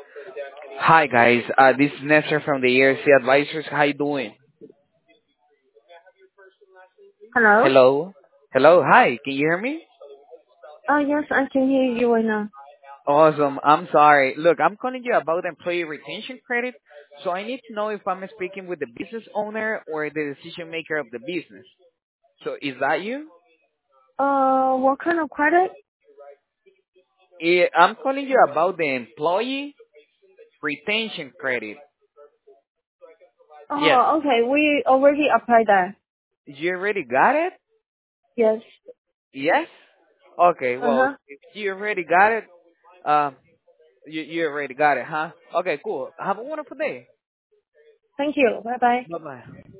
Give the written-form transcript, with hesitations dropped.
Hi guys, this is Nestor from the ERC Advisors. How you doing? Hello? Hello, hello, hi. Can you hear me? Oh, yes, I can hear you right now. Awesome. I'm sorry. Look, I'm calling you about employee retention credit. So I need to know if I'm speaking with the business owner or the decision maker of the business. So is that you? What kind of credit? I'm calling you about the employee retention credit. Yes. Oh, okay, we already applied that. You already got it? Yes. Yes. Okay. Well, Uh-huh. if you already got it, um, you already got it, huh? Okay, cool. Have a wonderful day. Thank you. Bye-bye. Bye bye.